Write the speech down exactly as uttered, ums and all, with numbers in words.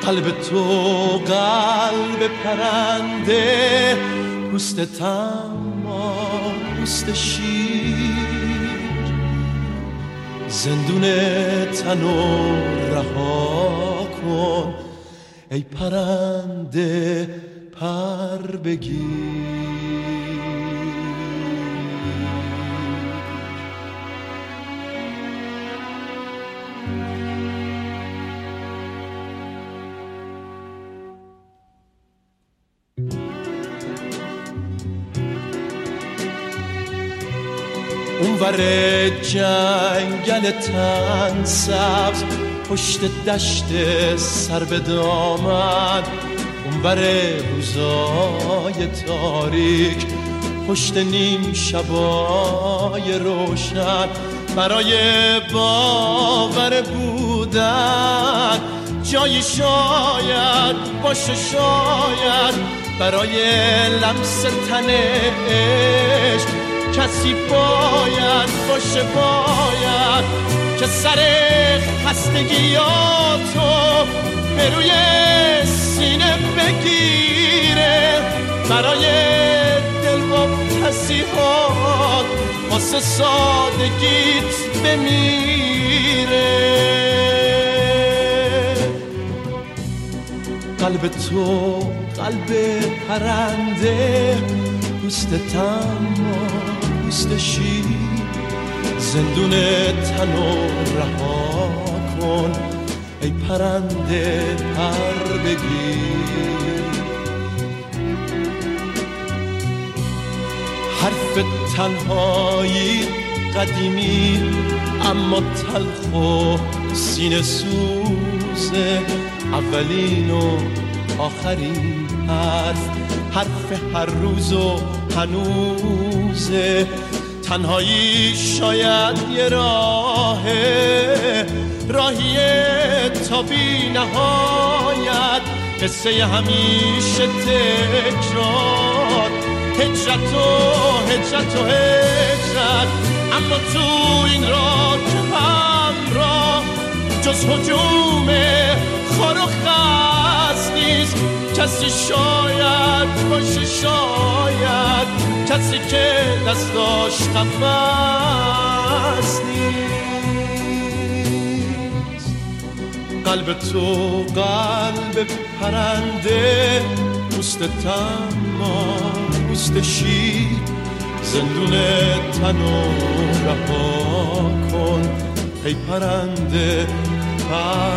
قلب تو قلب پرنده، پوست تما پوست شیر، زندون تنو رها کن ای پرنده پر بگیر. اونور جنگل تن سبز پشت دشت سر به دامن، اونور روزای تاریک پشت نیم شبای روشن، برای باور بودن جایی شاید باشه، شاید برای لمس تن عشق کسی باید باشه، باید که سر خستگیاتو به روی سینه بگیره، برای دلقاب تصیحات واسه سادگیت بمیره. قلب تو قلب پرنده، پوست تما پوست شیر، زندون تنو رها کن ای پرنده پر بگیر. حرف تنهایی قدیمی اما تلخ و سینه سوزه، اولین و آخرین حرف، حرف هر روز و هنوزه. تنهایی شاید یه راهه، راهی تا بی نهایت، قصه همیشه تکرار، هجرت و هجرت و هجرت. اما تو این راه که همراه جز هجوم خار و خس نیست، کسی شاید باشه، شاید کسی که دستاش قفس نیست. قلب تو قلب پرنده، پوست تما پوست شیر، زندون تنو رها کن ای پرنده پر